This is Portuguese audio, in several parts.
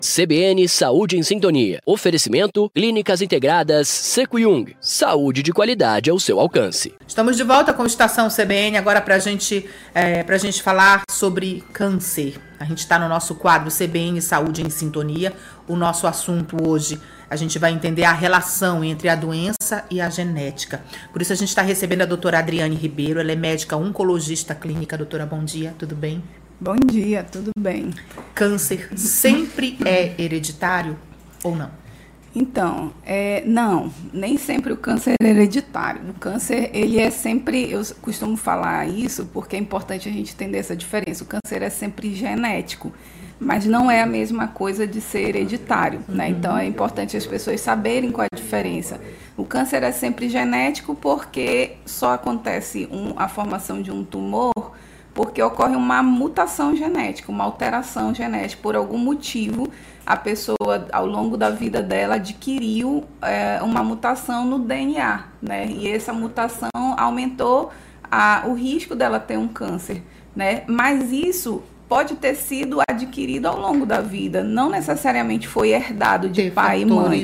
CBN Saúde em Sintonia. Oferecimento Clínicas Integradas Seco Jung. Saúde de qualidade ao seu alcance. Estamos de volta com a Estação CBN, agora para a gente falar sobre câncer. A gente está no nosso quadro CBN Saúde em Sintonia. O nosso assunto hoje, a gente vai entender a relação entre a doença e a genética. Por isso a gente está recebendo a doutora Adriane Ribeiro. Ela é médica oncologista clínica. Doutora, bom dia, tudo bem? Bom dia, tudo bem. Câncer sempre é hereditário ou não? Então, não, nem sempre o câncer é hereditário. O câncer, ele é sempre, eu costumo falar isso porque é importante a gente entender essa diferença. O câncer é sempre genético, mas não é a mesma coisa de ser hereditário, né? Então, é importante as pessoas saberem qual é a diferença. O câncer é sempre genético porque só acontece a formação de um tumor porque ocorre uma mutação genética, uma alteração genética. Por algum motivo, a pessoa, ao longo da vida dela, adquiriu uma mutação no DNA, né? E essa mutação aumentou o risco dela ter um câncer, né? Mas isso pode ter sido adquirido ao longo da vida, não necessariamente foi herdado de pai e mãe.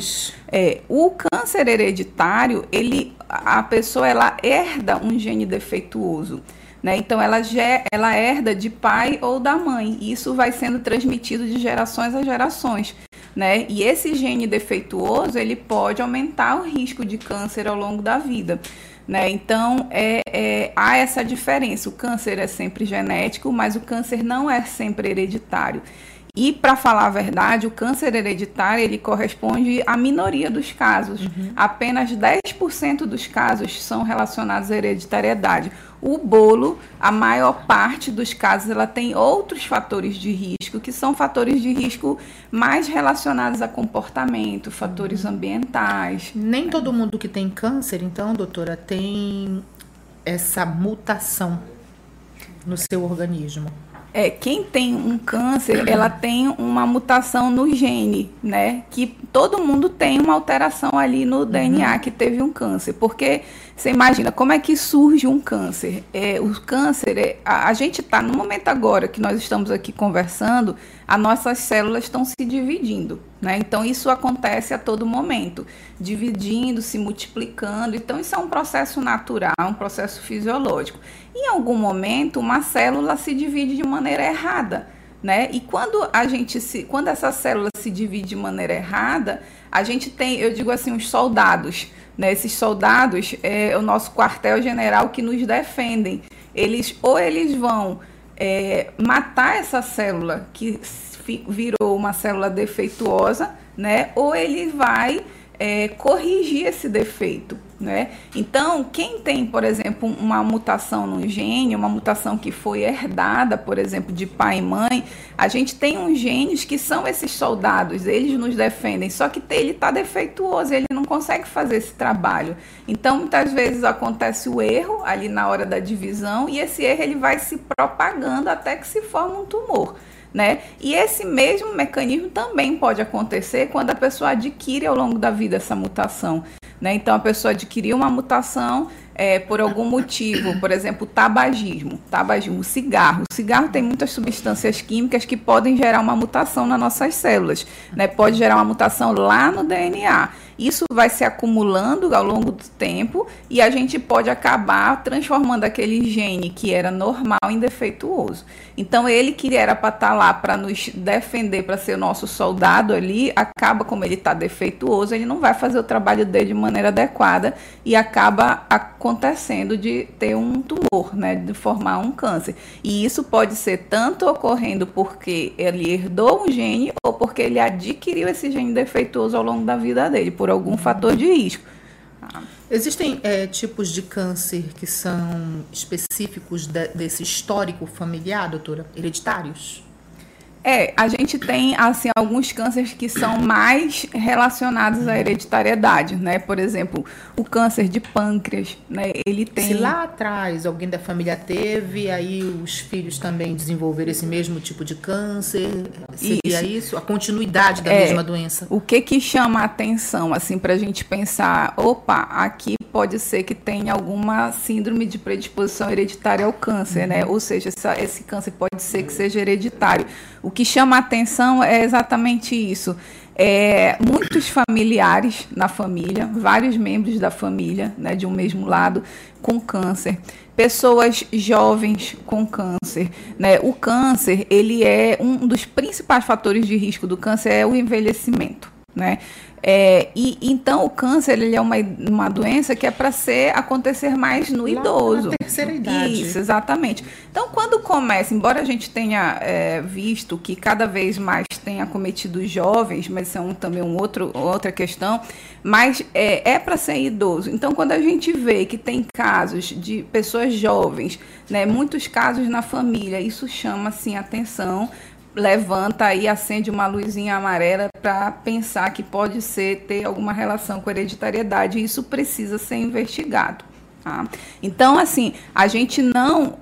O câncer hereditário, a pessoa ela herda um gene defeituoso. Né? Então, ela herda de pai ou da mãe. E isso vai sendo transmitido de gerações a gerações. Né? E esse gene defeituoso, ele pode aumentar o risco de câncer ao longo da vida. Né? Então, há essa diferença. O câncer é sempre genético, mas o câncer não é sempre hereditário. E, para falar a verdade, o câncer hereditário, ele corresponde à minoria dos casos. Apenas 10% dos casos são relacionados à hereditariedade. O bolo, a maior parte dos casos, ela tem outros fatores de risco, que são fatores de risco mais relacionados a comportamento, fatores ambientais. Nem todo mundo que tem câncer, então, doutora, tem essa mutação no seu organismo. Quem tem um câncer, ela tem uma mutação no gene, né? Que todo mundo tem uma alteração ali no DNA que teve um câncer. Porque você imagina, como é que surge um câncer? O câncer, a gente está, no momento agora que nós estamos aqui conversando, as nossas células estão se dividindo, né? Então, isso acontece a todo momento, dividindo, se multiplicando. Então, isso é um processo natural, um processo fisiológico. Em algum momento, uma célula se divide de maneira errada, né? E quando essa célula se divide de maneira errada, a gente tem, eu digo assim, os soldados, né? Esses soldados é o nosso quartel-general que nos defendem. Eles vão matar essa célula que virou uma célula defeituosa, né? Ou ele vai corrigir esse defeito, né? Então, quem tem, por exemplo, uma mutação no gene, uma mutação que foi herdada, por exemplo, de pai e mãe, a gente tem uns genes que são esses soldados, eles nos defendem, só que ele está defeituoso, ele não consegue fazer esse trabalho. Então, muitas vezes acontece o erro ali na hora da divisão e esse erro ele vai se propagando até que se forma um tumor. Né? E esse mesmo mecanismo também pode acontecer quando a pessoa adquire ao longo da vida essa mutação. Né? Então, a pessoa adquiriu uma mutação por algum motivo, por exemplo, tabagismo, cigarro. O cigarro tem muitas substâncias químicas que podem gerar uma mutação nas nossas células, né? Pode gerar uma mutação lá no DNA. Isso vai se acumulando ao longo do tempo e a gente pode acabar transformando aquele gene que era normal em defeituoso. Então, ele que era para estar lá para nos defender, para ser o nosso soldado ali, acaba, como ele está defeituoso, ele não vai fazer o trabalho dele de maneira adequada e acaba acontecendo de ter um tumor, né, de formar um câncer. E isso pode ser tanto ocorrendo porque ele herdou um gene ou porque ele adquiriu esse gene defeituoso ao longo da vida dele, por algum fator de risco. Existem tipos de câncer que são específicos desse histórico familiar, doutora? Hereditários? A gente tem, assim, alguns cânceres que são mais relacionados à hereditariedade, né? Por exemplo, o câncer de pâncreas, né? Ele tem... Se lá atrás alguém da família teve, aí os filhos também desenvolveram esse mesmo tipo de câncer, seria isso? A continuidade da mesma doença? O que chama a atenção, assim, para a gente pensar, aqui pode ser que tenha alguma síndrome de predisposição hereditária ao câncer, né? Ou seja, esse câncer pode ser que seja hereditário. O que chama a atenção é exatamente isso. Muitos familiares na família, vários membros da família, né, de um mesmo lado, com câncer. Pessoas jovens com câncer, né? O câncer, ele é um dos principais fatores de risco do câncer é o envelhecimento, né? Então o câncer, ele é uma doença que é para acontecer mais no idoso. Na terceira idade. Isso, exatamente. Então, quando começa, embora a gente tenha visto que cada vez mais tem acometido os jovens, mas isso é também outra questão, mas é para ser idoso. Então, quando a gente vê que tem casos de pessoas jovens, né, muitos casos na família, isso chama, assim, atenção, levanta e acende uma luzinha amarela para pensar que pode ter alguma relação com hereditariedade, e isso precisa ser investigado. Tá? Então, assim, a gente não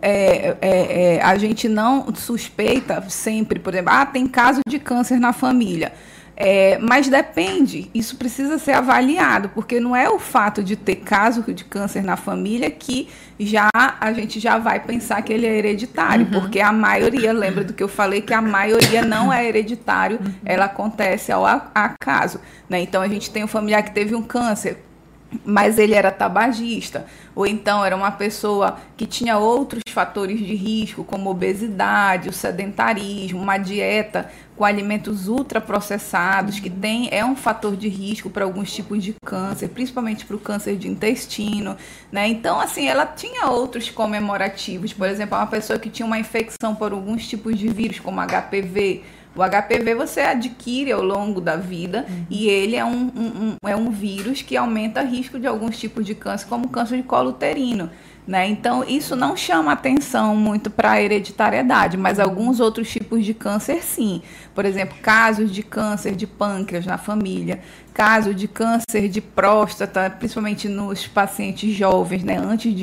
suspeita sempre, por exemplo, tem caso de câncer na família. Mas depende, isso precisa ser avaliado, porque não é o fato de ter caso de câncer na família que a gente já vai pensar que ele é hereditário, porque a maioria, lembra do que eu falei, que a maioria não é hereditário, ela acontece ao acaso, né? Então a gente tem um familiar que teve um câncer, mas ele era tabagista, ou então era uma pessoa que tinha outros fatores de risco, como obesidade, o sedentarismo, uma dieta com alimentos ultraprocessados, que é um fator de risco para alguns tipos de câncer, principalmente para o câncer de intestino, né? Então, assim, ela tinha outros comemorativos, por exemplo, uma pessoa que tinha uma infecção por alguns tipos de vírus, como HPV. O HPV você adquire ao longo da vida, e ele é um vírus que aumenta o risco de alguns tipos de câncer, como o câncer de colo uterino, né? Então, isso não chama atenção muito para a hereditariedade, mas alguns outros tipos de câncer, sim. Por exemplo, casos de câncer de pâncreas na família, caso de câncer de próstata, principalmente nos pacientes jovens, né?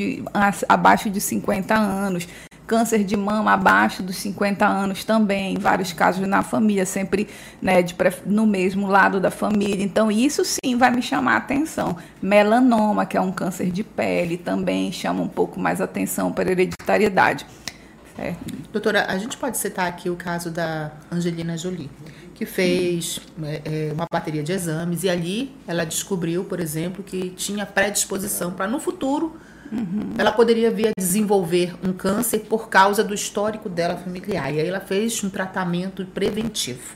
Abaixo de 50 anos. Câncer de mama abaixo dos 50 anos também, vários casos na família, sempre, né, no mesmo lado da família. Então, isso sim vai me chamar a atenção. Melanoma, que é um câncer de pele, também chama um pouco mais atenção para a hereditariedade. Certo? Doutora, a gente pode citar aqui o caso da Angelina Jolie, que fez uma bateria de exames, e ali ela descobriu, por exemplo, que tinha predisposição para, no futuro, ela poderia vir a desenvolver um câncer por causa do histórico dela familiar. E aí ela fez um tratamento preventivo.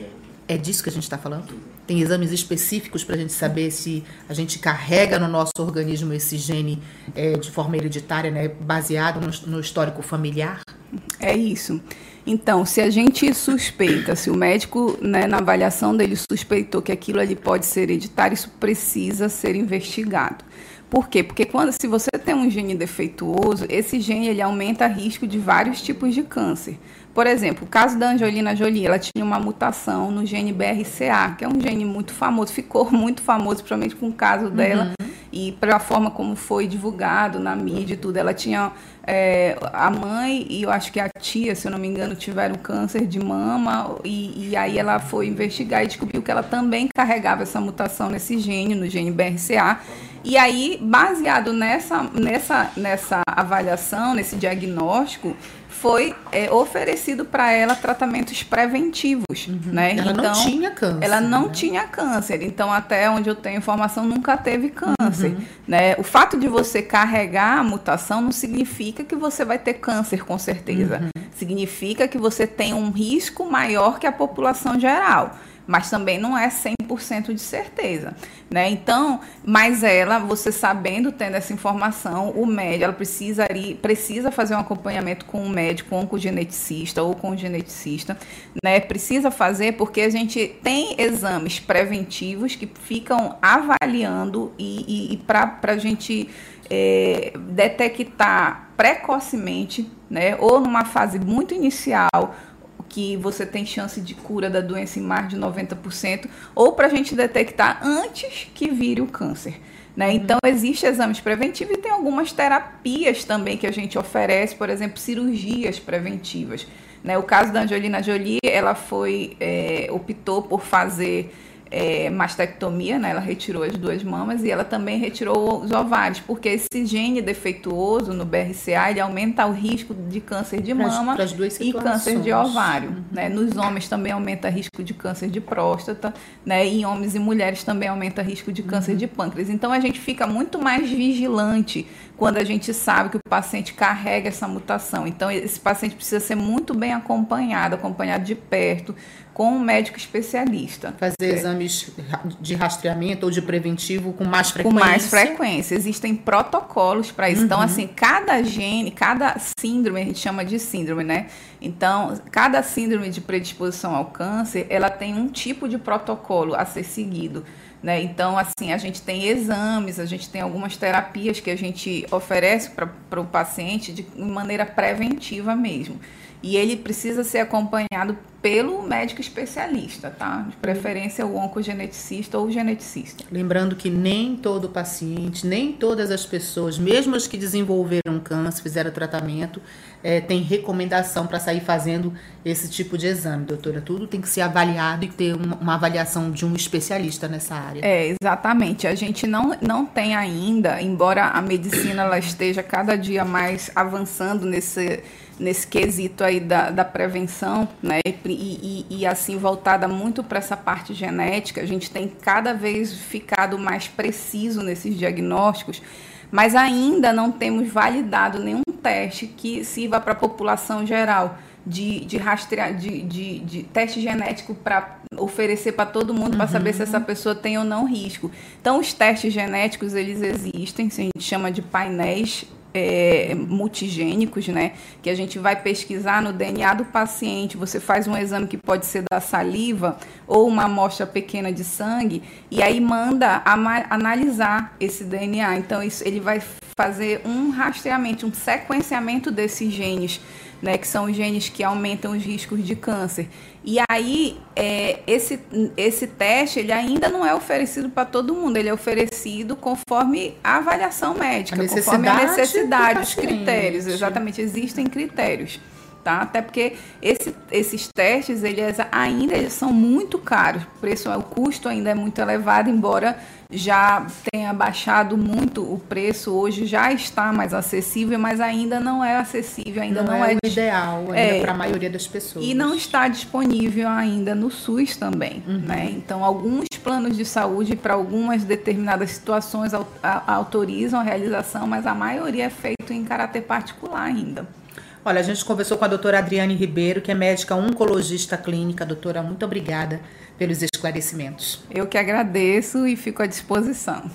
É disso que a gente está falando? Tem exames específicos para a gente saber se a gente carrega no nosso organismo esse gene de forma hereditária, né, baseado no histórico familiar? É isso. Então, se a gente suspeita, se o médico, né, na avaliação dele suspeitou que aquilo ali pode ser hereditário, isso precisa ser investigado. Por quê? Porque se você tem um gene defeituoso, esse gene ele aumenta o risco de vários tipos de câncer. Por exemplo, o caso da Angelina Jolie, ela tinha uma mutação no gene BRCA, que é um gene muito famoso, ficou muito famoso, principalmente com o caso dela, e pela forma como foi divulgado na mídia e tudo. Ela tinha a mãe e eu acho que a tia, se eu não me engano, tiveram câncer de mama, e aí ela foi investigar e descobriu que ela também carregava essa mutação nesse gene, no gene BRCA. E aí, baseado nessa avaliação, nesse diagnóstico, foi oferecido para ela tratamentos preventivos, né? Ela então, não tinha câncer. Ela não tinha câncer. Então, até onde eu tenho informação, nunca teve câncer, né? O fato de você carregar a mutação não significa que você vai ter câncer, com certeza. Significa que você tem um risco maior que a população geral. Mas também não é 100% de certeza, né? Então, mas você sabendo, tendo essa informação, o médico, ela precisa fazer um acompanhamento com um médico oncogeneticista ou com um geneticista, né? Precisa fazer, porque a gente tem exames preventivos que ficam avaliando e para a gente detectar precocemente, né? Ou numa fase muito inicial, que você tem chance de cura da doença em mais de 90%, ou para a gente detectar antes que vire o câncer, né? Então, existem exames preventivos e tem algumas terapias também que a gente oferece, por exemplo, cirurgias preventivas, né? O caso da Angelina Jolie, ela optou por fazer mastectomia, né? Ela retirou as 2 mamas e ela também retirou os ovários, porque esse gene defeituoso no BRCA, ele aumenta o risco de câncer de mama e câncer de ovário, né? Nos homens também aumenta risco de câncer de próstata, né? E em homens e mulheres também aumenta risco de câncer de pâncreas. Então a gente fica muito mais vigilante quando a gente sabe que o paciente carrega essa mutação. Então esse paciente precisa ser muito bem acompanhado de perto, com um médico especialista. Fazer exames de rastreamento ou de preventivo com mais frequência? Com mais frequência. Existem protocolos para isso. Então, assim, cada gene, cada síndrome, a gente chama de síndrome, né? Então, cada síndrome de predisposição ao câncer, ela tem um tipo de protocolo a ser seguido, né? Então, assim, a gente tem exames, a gente tem algumas terapias que a gente oferece para o paciente de maneira preventiva mesmo. E ele precisa ser acompanhado pelo médico especialista, tá? De preferência o oncogeneticista ou o geneticista. Lembrando que nem todo paciente, nem todas as pessoas, mesmo as que desenvolveram câncer, fizeram tratamento, tem recomendação para sair fazendo esse tipo de exame, doutora. Tudo tem que ser avaliado e ter uma avaliação de um especialista nessa área. Exatamente. A gente não tem ainda, embora a medicina ela esteja cada dia mais avançando nesse quesito aí da prevenção, né, e assim voltada muito para essa parte genética, a gente tem cada vez ficado mais preciso nesses diagnósticos, mas ainda não temos validado nenhum teste que sirva para a população geral de teste genético para oferecer para todo mundo para saber se essa pessoa tem ou não risco. Então, os testes genéticos, eles existem, a gente chama de painéis multigênicos, né? Que a gente vai pesquisar no DNA do paciente. Você faz um exame que pode ser da saliva ou uma amostra pequena de sangue e aí manda analisar esse DNA. Então, ele vai fazer um rastreamento, um sequenciamento desses genes, né, que são os genes que aumentam os riscos de câncer. E aí, esse teste, ele ainda não é oferecido para todo mundo, ele é oferecido conforme a avaliação médica, conforme a necessidade, os critérios, exatamente, existem critérios. Tá? Até porque esses testes, eles são muito caros, o custo ainda é muito elevado, embora já tenha baixado muito o preço, hoje já está mais acessível, mas ainda não é acessível, ainda não é o ideal para a maioria das pessoas. E não está disponível ainda no SUS também, né? Então, alguns planos de saúde para algumas determinadas situações autorizam a realização, mas a maioria é feito em caráter particular ainda. Olha, a gente conversou com a doutora Adriane Ribeiro, que é médica oncologista clínica. Doutora, muito obrigada pelos esclarecimentos. Eu que agradeço e fico à disposição.